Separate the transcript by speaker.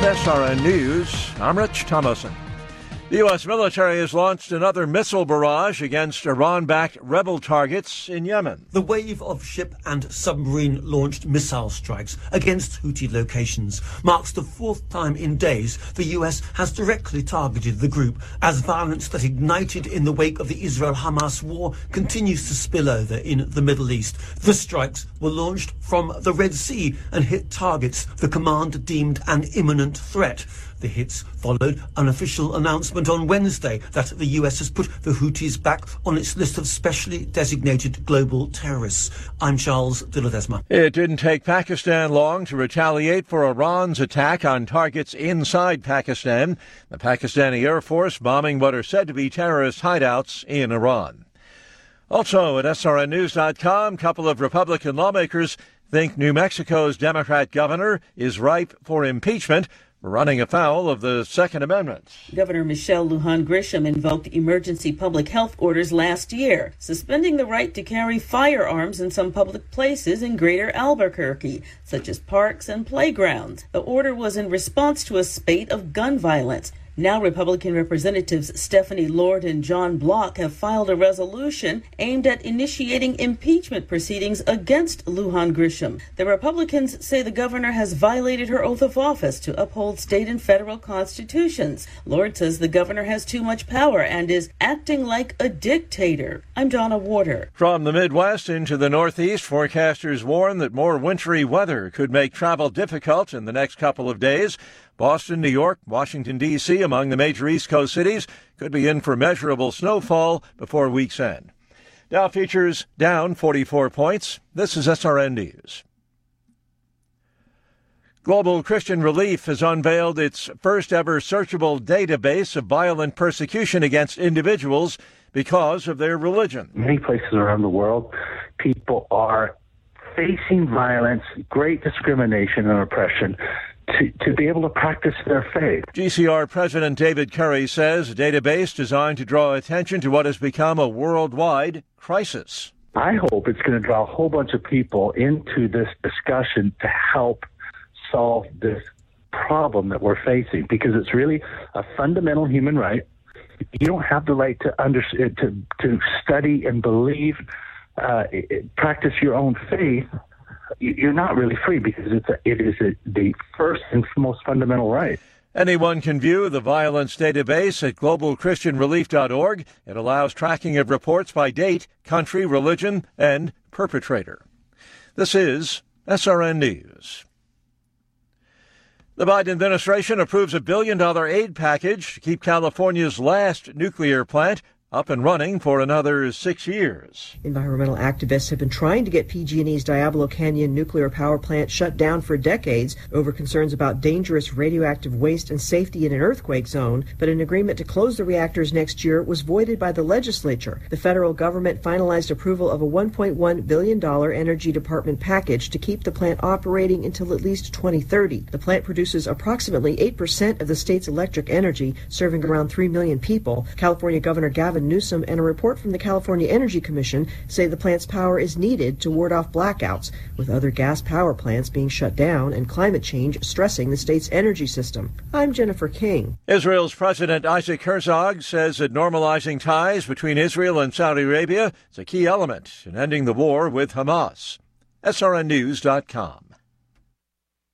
Speaker 1: With SRN News, I'm Rich Thomason. The U.S. military has launched another missile barrage against Iran-backed rebel targets in Yemen.
Speaker 2: The wave of ship and submarine-launched missile strikes against Houthi locations marks the fourth time in days the U.S. has directly targeted the group as violence that ignited in the wake of the Israel-Hamas war continues to spill over in the Middle East. The strikes were launched from the Red Sea and hit targets the command deemed an imminent threat. The hits followed an official announcement on Wednesday that the US has put the Houthis back on its list of specially designated global terrorists. I'm Charles de Ledesma.
Speaker 1: It didn't take Pakistan long to retaliate for Iran's attack on targets inside Pakistan. The Pakistani Air Force bombing what are said to be terrorist hideouts in Iran. Also at SRNnews.com, a couple of Republican lawmakers think New Mexico's Democrat governor is ripe for impeachment, running afoul of the Second Amendment.
Speaker 3: Governor Michelle Lujan Grisham invoked emergency public health orders last year, suspending the right to carry firearms in some public places in greater Albuquerque, such as parks and playgrounds. The order was in response to a spate of gun violence. Now Republican Representatives Stephanie Lord and John Block have filed a resolution aimed at initiating impeachment proceedings against Lujan Grisham. The Republicans say the governor has violated her oath of office to uphold state and federal constitutions. Lord says the governor has too much power and is acting like a dictator. I'm Donna Warder.
Speaker 1: From the Midwest into the Northeast, forecasters warn that more wintry weather could make travel difficult in the next couple of days. Boston, New York, Washington, D.C., among the major East Coast cities, could be in for measurable snowfall before week's end. Dow futures down 44 points. This is SRN News. Global Christian Relief has unveiled its first-ever searchable database of violent persecution against individuals because of their religion.
Speaker 4: Many places around the world, people are facing violence, great discrimination and oppression, to be able to practice their faith.
Speaker 1: GCR President David Curry says a database designed to draw attention to what has become a worldwide crisis.
Speaker 4: I hope it's going to draw a whole bunch of people into this discussion to help solve this problem that we're facing, because it's really a fundamental human right. You don't have the right to study and believe, practice your own faith. You're not really free, because it is the first and most fundamental right.
Speaker 1: Anyone can view the violence database at globalchristianrelief.org. It allows tracking of reports by date, country, religion, and perpetrator. This is SRN News. The Biden administration approves a $1 billion aid package to keep California's last nuclear plant up and running for another 6 years.
Speaker 5: Environmental activists have been trying to get PG&E's Diablo Canyon nuclear power plant shut down for decades over concerns about dangerous radioactive waste and safety in an earthquake zone, but an agreement to close the reactors next year was voided by the legislature. The federal government finalized approval of a $1.1 billion Energy Department package to keep the plant operating until at least 2030. The plant produces approximately 8% of the state's electric energy, serving around 3 million people. California Governor Gavin Newsom and a report from the California Energy Commission say the plant's power is needed to ward off blackouts, with other gas power plants being shut down and climate change stressing the state's energy system. I'm Jennifer King.
Speaker 1: Israel's President Isaac Herzog says that normalizing ties between Israel and Saudi Arabia is a key element in ending the war with Hamas. SRNnews.com.